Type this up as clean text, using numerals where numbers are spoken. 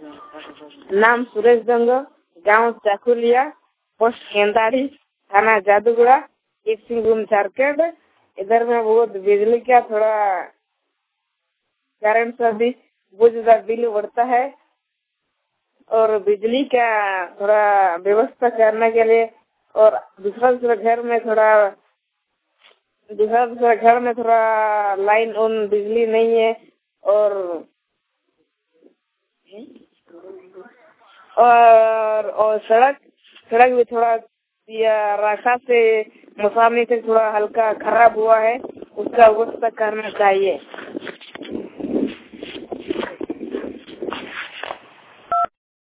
नाम सुरेश दंग, गांव चाकुलिया, पोस्ट केंदाड़ी, थाना जादूगुड़ा, एक सिंहभूम झारखंड। इधर में बहुत बिजली का थोड़ा कारण से भी बहुत ज्यादा बिल बढ़ता है और बिजली का थोड़ा व्यवस्था करने के लिए और दूसरा घर में थोड़ा लाइन ऑन बिजली नहीं है और सड़क भी थोड़ा रास्ता से मुसाफिर से थोड़ा हल्का खराब हुआ है, उसका व्यवस्था करना चाहिए।